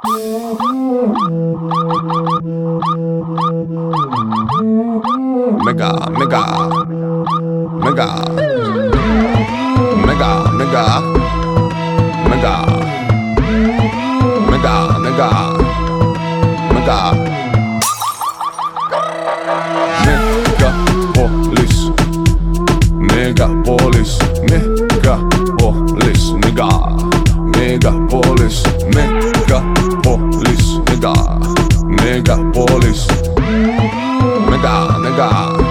Mega, mega, mega, mega, mega, mega, mega, mega, mega. Megapolis, megapolis, megapolis, mega, megapolis, megapolis, mega, megapolis, mega, mega.